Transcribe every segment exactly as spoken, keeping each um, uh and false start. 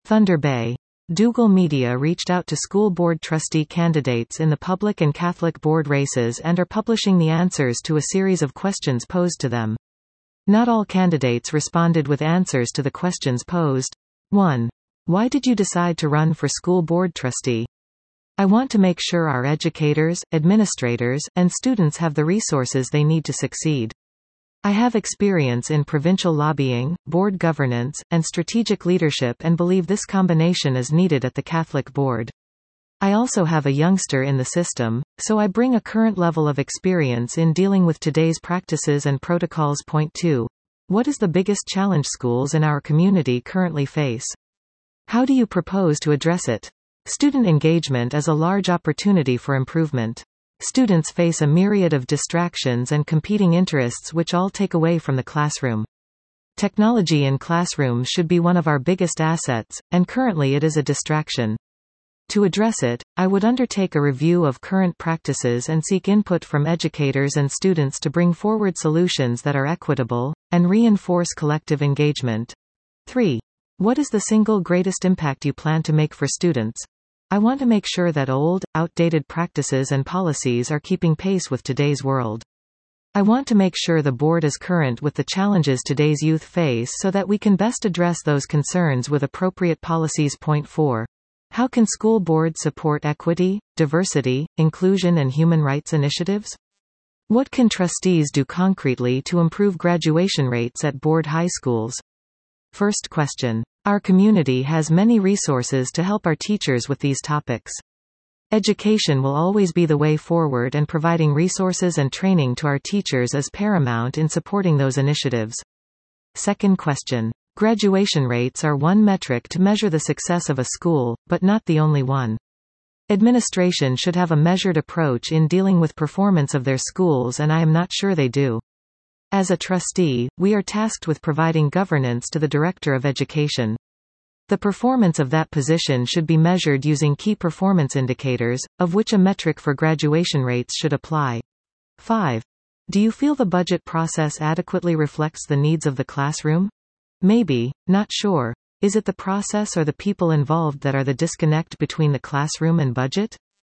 Thunder Bay. Dougal Media reached out to school board trustee candidates in the public and Catholic board races and are publishing the answers to a series of questions posed to them. Not all candidates responded with answers to the questions posed. one. Why did you decide to run for school board trustee? I want to make sure our educators, administrators, and students have the resources they need to succeed. I have experience in provincial lobbying, board governance, and strategic leadership and believe this combination is needed at the Catholic board. I also have a youngster in the system, so I bring a current level of experience in dealing with today's practices and protocols. Point two. What is the biggest challenge schools in our community currently face? How do you propose to address it? Student engagement is a large opportunity for improvement. Students face a myriad of distractions and competing interests which all take away from the classroom. Technology in classrooms should be one of our biggest assets, and currently it is a distraction. To address it, I would undertake a review of current practices and seek input from educators and students to bring forward solutions that are equitable, and reinforce collective engagement. three. What is the single greatest impact you plan to make for students? I want to make sure that old, outdated practices and policies are keeping pace with today's world. I want to make sure the board is current with the challenges today's youth face so that we can best address those concerns with appropriate policies. Point four. How can school boards support equity, diversity, inclusion and human rights initiatives? What can trustees do concretely to improve graduation rates at board high schools? First question. Our community has many resources to help our teachers with these topics. Education will always be the way forward, and providing resources and training to our teachers is paramount in supporting those initiatives. Second question. Graduation rates are one metric to measure the success of a school, but not the only one. Administration should have a measured approach in dealing with performance of their schools, and I am not sure they do. As a trustee, we are tasked with providing governance to the Director of Education. The performance of that position should be measured using key performance indicators, of which a metric for graduation rates should apply. five. Do you feel the budget process adequately reflects the needs of the classroom? Maybe, not sure. Is it the process or the people involved that are the disconnect between the classroom and budget?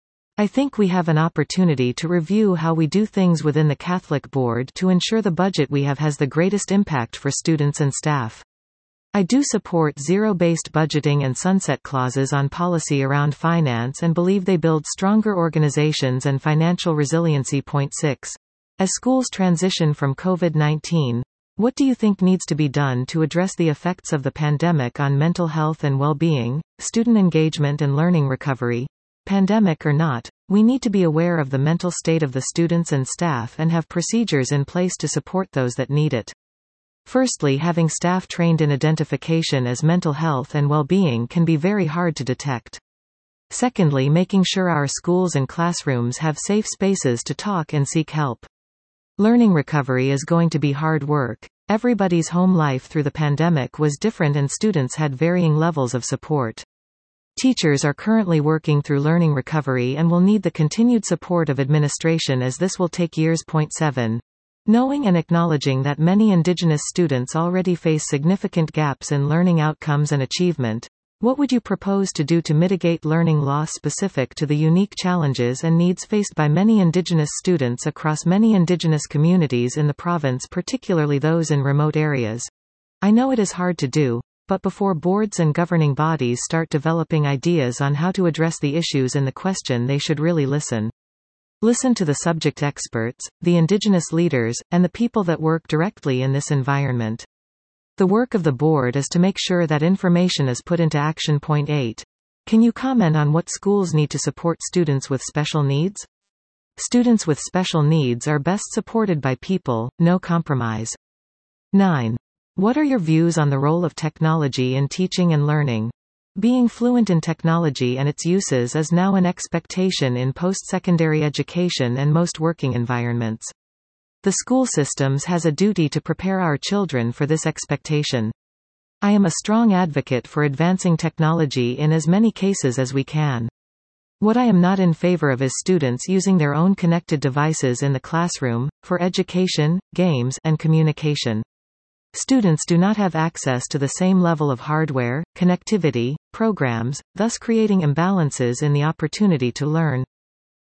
I think we have an opportunity to review how we do things within the Catholic board to ensure the budget we have has the greatest impact for students and staff. I do support zero-based budgeting and sunset clauses on policy around finance and believe they build stronger organizations and financial resiliency. Point six. As schools transition from COVID nineteen, what do you think needs to be done to address the effects of the pandemic on mental health and well-being, student engagement and learning recovery? Pandemic or not, we need to be aware of the mental state of the students and staff and have procedures in place to support those that need it. Firstly, having staff trained in identification as mental health and well-being can be very hard to detect. Secondly, making sure our schools and classrooms have safe spaces to talk and seek help. Learning recovery is going to be hard work. Everybody's home life through the pandemic was different and students had varying levels of support. Teachers are currently working through learning recovery and will need the continued support of administration as this will take years. Point seven. Knowing and acknowledging that many Indigenous students already face significant gaps in learning outcomes and achievement, what would you propose to do to mitigate learning loss specific to the unique challenges and needs faced by many Indigenous students across many Indigenous communities in the province, particularly those in remote areas? I know it is hard to do, but before boards and governing bodies start developing ideas on how to address the issues in the question, they should really listen. Listen to the subject experts, the Indigenous leaders, and the people that work directly in this environment. The work of the board is to make sure that information is put into action. Point eight. Can you comment on what schools need to support students with special needs? Students with special needs are best supported by people, no compromise. nine. What are your views on the role of technology in teaching and learning? Being fluent in technology and its uses is now an expectation in post-secondary education and most working environments. The school systems has a duty to prepare our children for this expectation. I am a strong advocate for advancing technology in as many cases as we can. What I am not in favor of is students using their own connected devices in the classroom, for education, games, and communication. Students do not have access to the same level of hardware, connectivity, programs, thus creating imbalances in the opportunity to learn.